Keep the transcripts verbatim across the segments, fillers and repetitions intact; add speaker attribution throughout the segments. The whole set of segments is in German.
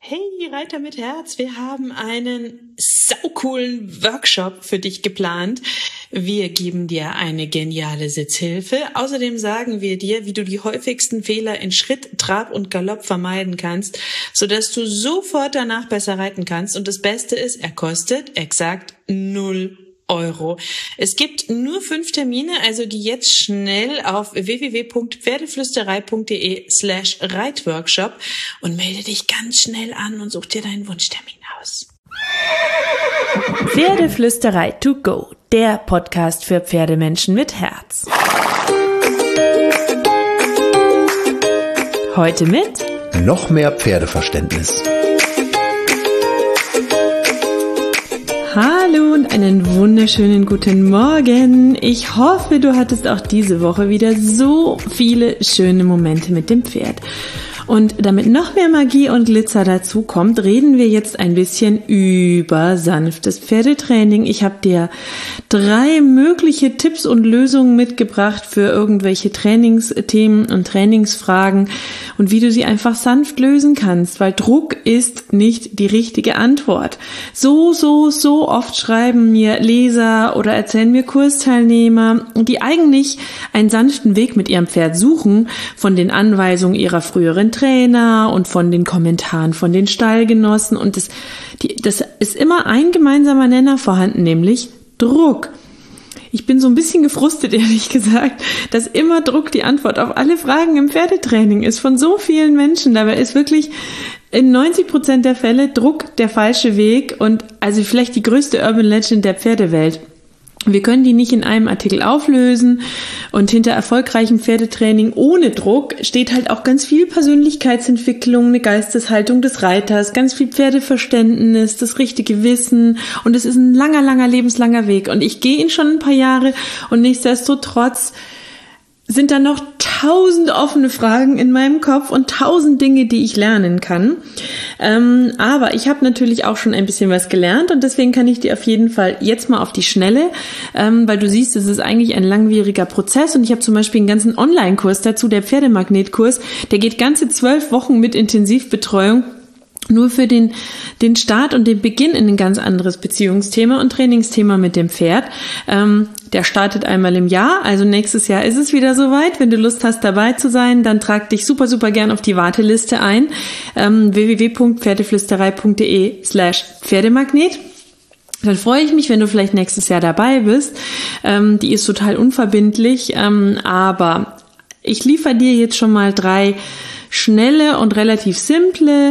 Speaker 1: Hey Reiter mit Herz, wir haben einen saucoolen Workshop für dich geplant. Wir geben dir eine geniale Sitzhilfe. Außerdem sagen wir dir, wie du die häufigsten Fehler in Schritt, Trab und Galopp vermeiden kannst, sodass du sofort danach besser reiten kannst. Und das Beste ist, er kostet exakt null Euro. Es gibt nur fünf Termine, also geh jetzt schnell auf w w w punkt pferdeflüsterei punkt d e slash reitworkshop und melde dich ganz schnell an und such dir deinen Wunschtermin aus.
Speaker 2: Pferdeflüsterei to go, der Podcast für Pferdemenschen mit Herz. Heute mit
Speaker 3: noch mehr Pferdeverständnis.
Speaker 2: Hallo und einen wunderschönen guten Morgen. Ich hoffe, du hattest auch diese Woche wieder so viele schöne Momente mit dem Pferd. Und damit noch mehr Magie und Glitzer dazu kommt, reden wir jetzt ein bisschen über sanftes Pferdetraining. Ich habe dir drei mögliche Tipps und Lösungen mitgebracht für irgendwelche Trainingsthemen und Trainingsfragen und wie du sie einfach sanft lösen kannst, weil Druck ist nicht die richtige Antwort. So, so, so oft schreiben mir Leser oder erzählen mir Kursteilnehmer, die eigentlich einen sanften Weg mit ihrem Pferd suchen, von den Anweisungen ihrer früheren Trainer und von den Kommentaren von den Stallgenossen, und das, die, das ist immer ein gemeinsamer Nenner vorhanden, nämlich Druck. Ich bin so ein bisschen gefrustet, ehrlich gesagt, dass immer Druck die Antwort auf alle Fragen im Pferdetraining ist, von so vielen Menschen. Dabei ist wirklich in neunzig Prozent der Fälle Druck der falsche Weg und also vielleicht die größte Urban Legend der Pferdewelt. Wir können die nicht in einem Artikel auflösen, und hinter erfolgreichem Pferdetraining ohne Druck steht halt auch ganz viel Persönlichkeitsentwicklung, eine Geisteshaltung des Reiters, ganz viel Pferdeverständnis, das richtige Wissen, und es ist ein langer, langer, lebenslanger Weg, und ich gehe ihn schon ein paar Jahre, und nichtsdestotrotz sind da noch tausend offene Fragen in meinem Kopf und tausend Dinge, die ich lernen kann. Ähm, aber ich habe natürlich auch schon ein bisschen was gelernt, und deswegen kann ich dir auf jeden Fall jetzt mal auf die Schnelle, ähm, weil du siehst, es ist eigentlich ein langwieriger Prozess, und ich habe zum Beispiel einen ganzen Online-Kurs dazu, der Pferdemagnet-Kurs, der geht ganze zwölf Wochen mit Intensivbetreuung. Nur für den, den Start und den Beginn in ein ganz anderes Beziehungsthema und Trainingsthema mit dem Pferd. Ähm, der startet einmal im Jahr, also nächstes Jahr ist es wieder soweit. Wenn du Lust hast, dabei zu sein, dann trag dich super, super gern auf die Warteliste ein. Ähm, w w w punkt pferdeflüsterei punkt d e slash Pferdemagnet. Dann freue ich mich, wenn du vielleicht nächstes Jahr dabei bist. Ähm, die ist total unverbindlich, ähm, aber ich liefere dir jetzt schon mal drei schnelle und relativ simple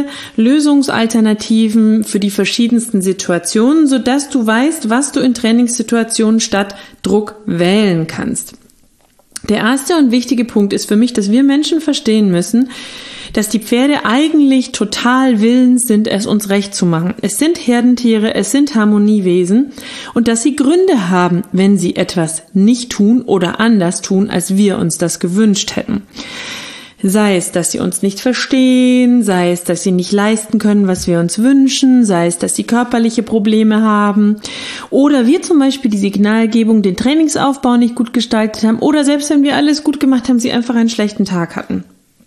Speaker 2: Lösungsalternativen für die verschiedensten Situationen, sodass du weißt, was du in Trainingssituationen statt Druck wählen kannst. Der erste und wichtige Punkt ist für mich, dass wir Menschen verstehen müssen, dass die Pferde eigentlich total willens sind, es uns recht zu machen. Es sind Herdentiere, es sind Harmoniewesen, und dass sie Gründe haben, wenn sie etwas nicht tun oder anders tun, als wir uns das gewünscht hätten. Sei es, dass sie uns nicht verstehen, sei es, dass sie nicht leisten können, was wir uns wünschen, sei es, dass sie körperliche Probleme haben, oder wir zum Beispiel die Signalgebung, den Trainingsaufbau nicht gut gestaltet haben, oder selbst wenn wir alles gut gemacht haben, sie einfach einen schlechten Tag hatten.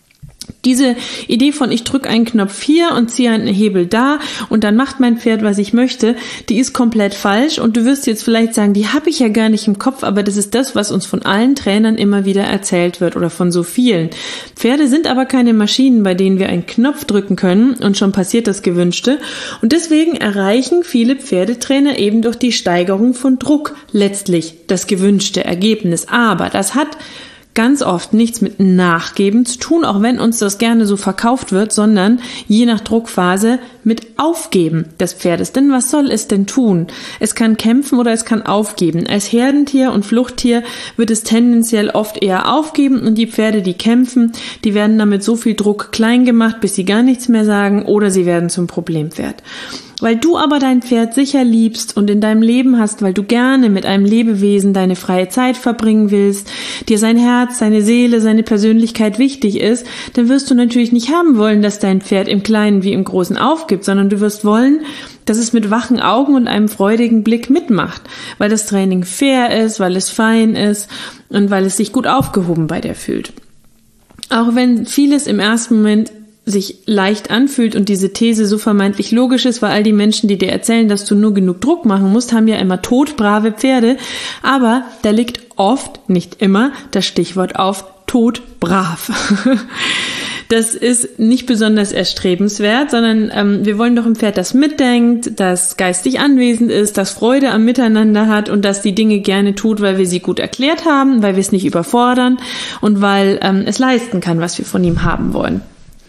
Speaker 2: Diese Idee von ich drücke einen Knopf hier und ziehe einen Hebel da und dann macht mein Pferd, was ich möchte, die ist komplett falsch, und du wirst jetzt vielleicht sagen, die habe ich ja gar nicht im Kopf, aber das ist das, was uns von allen Trainern immer wieder erzählt wird oder von so vielen. Pferde sind aber keine Maschinen, bei denen wir einen Knopf drücken können und schon passiert das Gewünschte, und deswegen erreichen viele Pferdetrainer eben durch die Steigerung von Druck letztlich das gewünschte Ergebnis. Aber das hat ganz oft nichts mit Nachgeben zu tun, auch wenn uns das gerne so verkauft wird, sondern je nach Druckphase mit Aufgeben des Pferdes. Denn was soll es denn tun? Es kann kämpfen oder es kann aufgeben. Als Herdentier und Fluchttier wird es tendenziell oft eher aufgeben, und die Pferde, die kämpfen, die werden damit so viel Druck klein gemacht, bis sie gar nichts mehr sagen, oder sie werden zum Problempferd. Weil du aber dein Pferd sicher liebst und in deinem Leben hast, weil du gerne mit einem Lebewesen deine freie Zeit verbringen willst, dir sein Herz, seine Seele, seine Persönlichkeit wichtig ist, dann wirst du natürlich nicht haben wollen, dass dein Pferd im Kleinen wie im Großen aufgibt, sondern du wirst wollen, dass es mit wachen Augen und einem freudigen Blick mitmacht, weil das Training fair ist, weil es fein ist und weil es sich gut aufgehoben bei dir fühlt. Auch wenn vieles im ersten Moment sich leicht anfühlt und diese These so vermeintlich logisch ist, weil all die Menschen, die dir erzählen, dass du nur genug Druck machen musst, haben ja immer todbrave Pferde. Aber da liegt oft, nicht immer, das Stichwort auf todbrav. Das ist nicht besonders erstrebenswert, sondern ähm, wir wollen doch ein Pferd, das mitdenkt, das geistig anwesend ist, das Freude am Miteinander hat und das die Dinge gerne tut, weil wir sie gut erklärt haben, weil wir es nicht überfordern und weil ähm, es leisten kann, was wir von ihm haben wollen.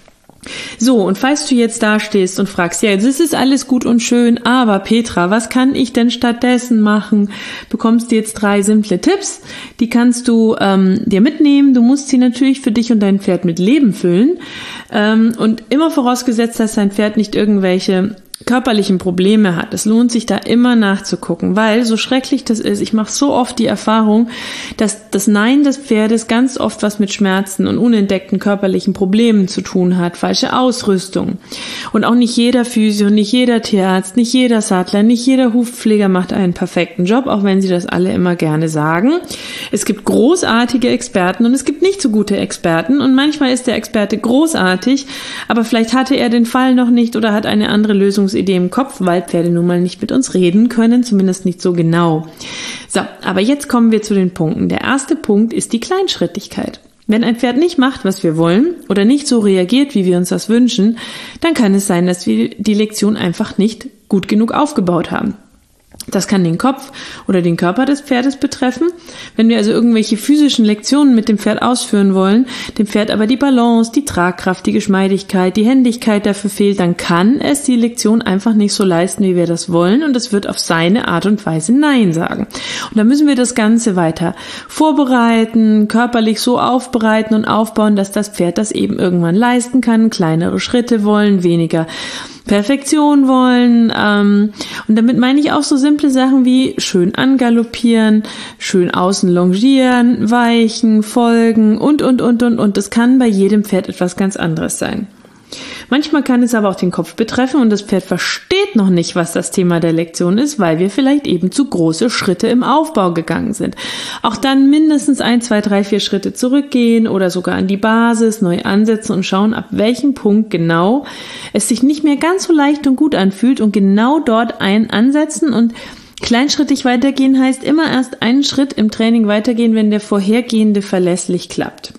Speaker 2: So, und falls du jetzt da stehst und fragst, ja, das ist alles gut und schön, aber Petra, was kann ich denn stattdessen machen? Bekommst du jetzt drei simple Tipps, die kannst du ähm, dir mitnehmen. Du musst sie natürlich für dich und dein Pferd mit Leben füllen ähm, und immer vorausgesetzt, dass dein Pferd nicht irgendwelche körperlichen Probleme hat. Es lohnt sich da immer nachzugucken, weil so schrecklich das ist, ich mache so oft die Erfahrung, dass das Nein des Pferdes ganz oft was mit Schmerzen und unentdeckten körperlichen Problemen zu tun hat, falsche Ausrüstung. Und auch nicht jeder Physio, nicht jeder Tierarzt, nicht jeder Sattler, nicht jeder Hufpfleger macht einen perfekten Job, auch wenn sie das alle immer gerne sagen. Es gibt großartige Experten und es gibt nicht so gute Experten und manchmal ist der Experte großartig, aber vielleicht hatte er den Fall noch nicht oder hat eine andere Lösung Idee im Kopf, weil Pferde nun mal nicht mit uns reden können, zumindest nicht so genau. So, aber jetzt kommen wir zu den Punkten. Der erste Punkt ist die Kleinschrittigkeit. Wenn ein Pferd nicht macht, was wir wollen oder nicht so reagiert, wie wir uns das wünschen, dann kann es sein, dass wir die Lektion einfach nicht gut genug aufgebaut haben. Das kann den Kopf oder den Körper des Pferdes betreffen. Wenn wir also irgendwelche physischen Lektionen mit dem Pferd ausführen wollen, dem Pferd aber die Balance, die Tragkraft, die Geschmeidigkeit, die Händigkeit dafür fehlt, dann kann es die Lektion einfach nicht so leisten, wie wir das wollen und es wird auf seine Art und Weise Nein sagen. Und da müssen wir das Ganze weiter vorbereiten, körperlich so aufbereiten und aufbauen, dass das Pferd das eben irgendwann leisten kann, kleinere Schritte wollen, weniger Perfektion wollen ähm, und damit meine ich auch so simple Sachen wie schön angaloppieren, schön außen longieren, weichen, folgen und, und, und, und, und. Das kann bei jedem Pferd etwas ganz anderes sein. Manchmal kann es aber auch den Kopf betreffen und das Pferd versteht noch nicht, was das Thema der Lektion ist, weil wir vielleicht eben zu große Schritte im Aufbau gegangen sind. Auch dann mindestens ein, zwei, drei, vier Schritte zurückgehen oder sogar an die Basis neu ansetzen und schauen, ab welchem Punkt genau es sich nicht mehr ganz so leicht und gut anfühlt und genau dort ein ansetzen und kleinschrittig weitergehen heißt immer erst einen Schritt im Training weitergehen, wenn der vorhergehende verlässlich klappt.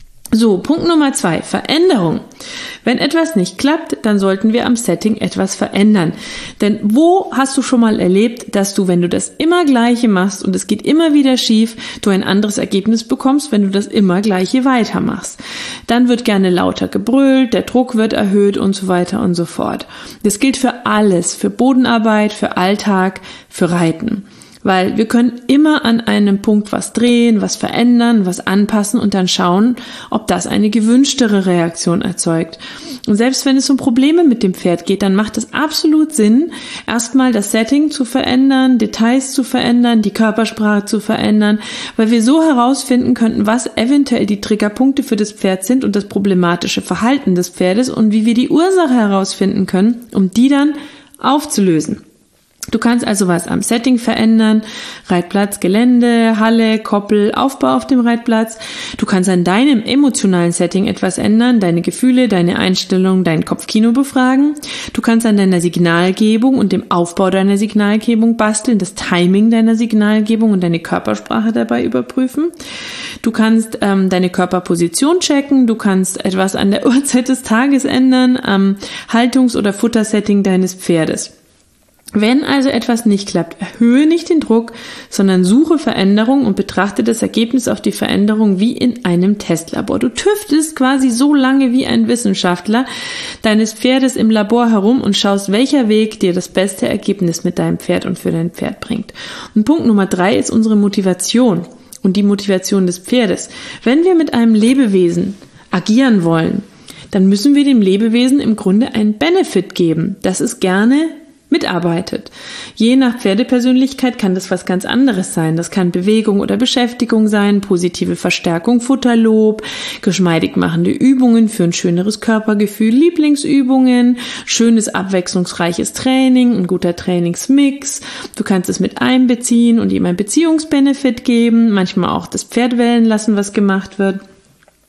Speaker 2: So, Punkt Nummer zwei, Veränderung. Wenn etwas nicht klappt, dann sollten wir am Setting etwas verändern. Denn wo hast du schon mal erlebt, dass du, wenn du das immer Gleiche machst und es geht immer wieder schief, du ein anderes Ergebnis bekommst, wenn du das immer Gleiche weitermachst? Dann wird gerne lauter gebrüllt, der Druck wird erhöht und so weiter und so fort. Das gilt für alles, für Bodenarbeit, für Alltag, für Reiten. Weil wir können immer an einem Punkt was drehen, was verändern, was anpassen und dann schauen, ob das eine gewünschtere Reaktion erzeugt. Und selbst wenn es um Probleme mit dem Pferd geht, dann macht es absolut Sinn, erstmal das Setting zu verändern, Details zu verändern, die Körpersprache zu verändern, weil wir so herausfinden könnten, was eventuell die Triggerpunkte für das Pferd sind und das problematische Verhalten des Pferdes und wie wir die Ursache herausfinden können, um die dann aufzulösen. Du kannst also was am Setting verändern, Reitplatz, Gelände, Halle, Koppel, Aufbau auf dem Reitplatz. Du kannst an deinem emotionalen Setting etwas ändern, deine Gefühle, deine Einstellung, dein Kopfkino befragen. Du kannst an deiner Signalgebung und dem Aufbau deiner Signalgebung basteln, das Timing deiner Signalgebung und deine Körpersprache dabei überprüfen. Du kannst ähm, deine Körperposition checken, du kannst etwas an der Uhrzeit des Tages ändern, am Haltungs- oder Futtersetting deines Pferdes. Wenn also etwas nicht klappt, erhöhe nicht den Druck, sondern suche Veränderung und betrachte das Ergebnis auf die Veränderung wie in einem Testlabor. Du tüftelst quasi so lange wie ein Wissenschaftler deines Pferdes im Labor herum und schaust, welcher Weg dir das beste Ergebnis mit deinem Pferd und für dein Pferd bringt. Und Punkt Nummer drei ist unsere Motivation und die Motivation des Pferdes. Wenn wir mit einem Lebewesen agieren wollen, dann müssen wir dem Lebewesen im Grunde einen Benefit geben, dass es gerne mitarbeitet. Je nach Pferdepersönlichkeit kann das was ganz anderes sein. Das kann Bewegung oder Beschäftigung sein, positive Verstärkung, Futterlob, geschmeidig machende Übungen für ein schöneres Körpergefühl, Lieblingsübungen, schönes, abwechslungsreiches Training, ein guter Trainingsmix. Du kannst es mit einbeziehen und ihm ein Beziehungsbenefit geben, manchmal auch das Pferd wählen lassen, was gemacht wird.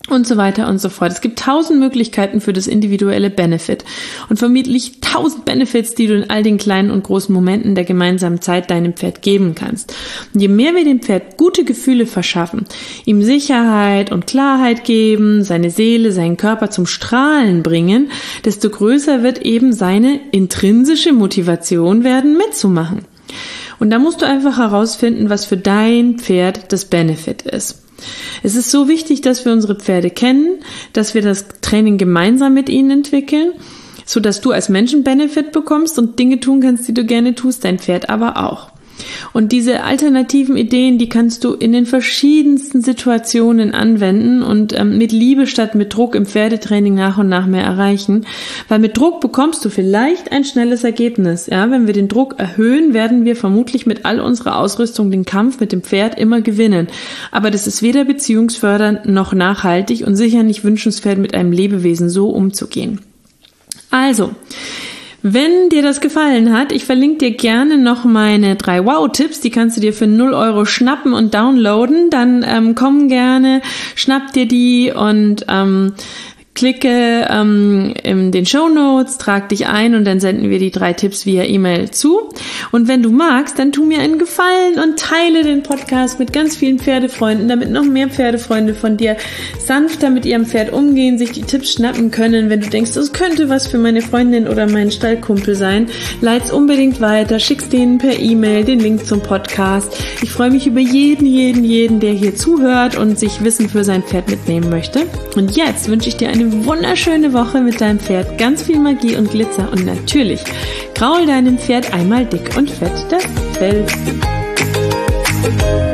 Speaker 2: und so weiter und so fort. Es gibt tausend Möglichkeiten für das individuelle Benefit und vermutlich tausend Benefits, die du in all den kleinen und großen Momenten der gemeinsamen Zeit deinem Pferd geben kannst. Und je mehr wir dem Pferd gute Gefühle verschaffen, ihm Sicherheit und Klarheit geben, seine Seele, seinen Körper zum Strahlen bringen, desto größer wird eben seine intrinsische Motivation werden, mitzumachen. Und da musst du einfach herausfinden, was für dein Pferd das Benefit ist. Es ist so wichtig, dass wir unsere Pferde kennen, dass wir das Training gemeinsam mit ihnen entwickeln, so dass du als Mensch einen Benefit bekommst und Dinge tun kannst, die du gerne tust, dein Pferd aber auch. Und diese alternativen Ideen, die kannst du in den verschiedensten Situationen anwenden und ähm, mit Liebe statt mit Druck im Pferdetraining nach und nach mehr erreichen. Weil mit Druck bekommst du vielleicht ein schnelles Ergebnis. Ja, wenn wir den Druck erhöhen, werden wir vermutlich mit all unserer Ausrüstung den Kampf mit dem Pferd immer gewinnen. Aber das ist weder beziehungsfördernd noch nachhaltig und sicher nicht wünschenswert, mit einem Lebewesen so umzugehen. Also, wenn dir das gefallen hat, ich verlinke dir gerne noch meine drei Wow-Tipps, die kannst du dir für null Euro schnappen und downloaden, dann ähm, komm gerne, schnapp dir die und ähm, klicke ähm, in den Shownotes, trag dich ein und dann senden wir die drei Tipps via E-Mail zu. Und wenn du magst, dann tu mir einen Gefallen und teile den Podcast mit ganz vielen Pferdefreunden, damit noch mehr Pferdefreunde von dir sanfter mit ihrem Pferd umgehen, sich die Tipps schnappen können. Wenn du denkst, das könnte was für meine Freundin oder meinen Stallkumpel sein, leit's unbedingt weiter, schick's denen per E-Mail den Link zum Podcast. Ich freue mich über jeden, jeden, jeden, der hier zuhört und sich Wissen für sein Pferd mitnehmen möchte. Und jetzt wünsche ich dir eine wunderschöne Woche mit deinem Pferd, ganz viel Magie und Glitzer und natürlich graul deinem Pferd einmal dick und fett das Fell.